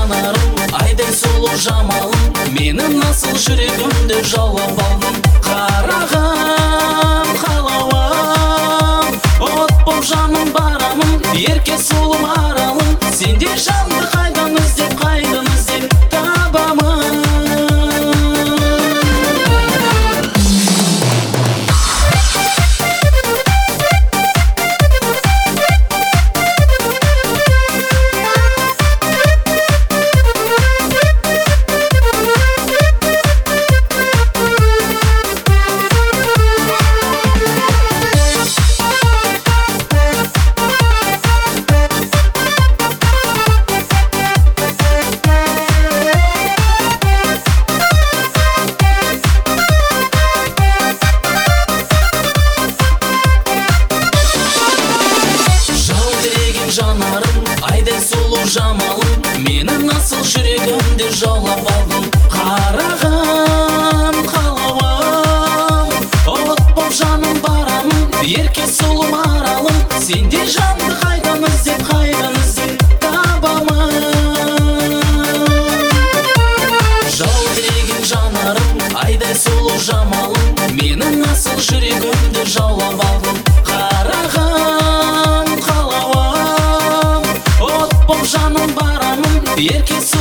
жанарым, айдай сұлу жамалым, менің асыл жүрегімді жаулап алдың. Қарағым, қалауым, от боп жаным барамын, ерке сұлу аралым, сендей жанды қайдан іздеп табамын. Жанарым, айдай сұлу жамалым, менің асыл жүрегімді жаулап алдың. Қарағым, қалауым, от боп жаным барамын, ерке сұлу аралым, сендей жанды қайдан іздеп табамын. Жау тіреген жанарым, айдай сұлу жамалым, менің асыл жүрегімді жаулап алдың. Қарағым, қалауым, от боп жаным барамын, ерке сұлу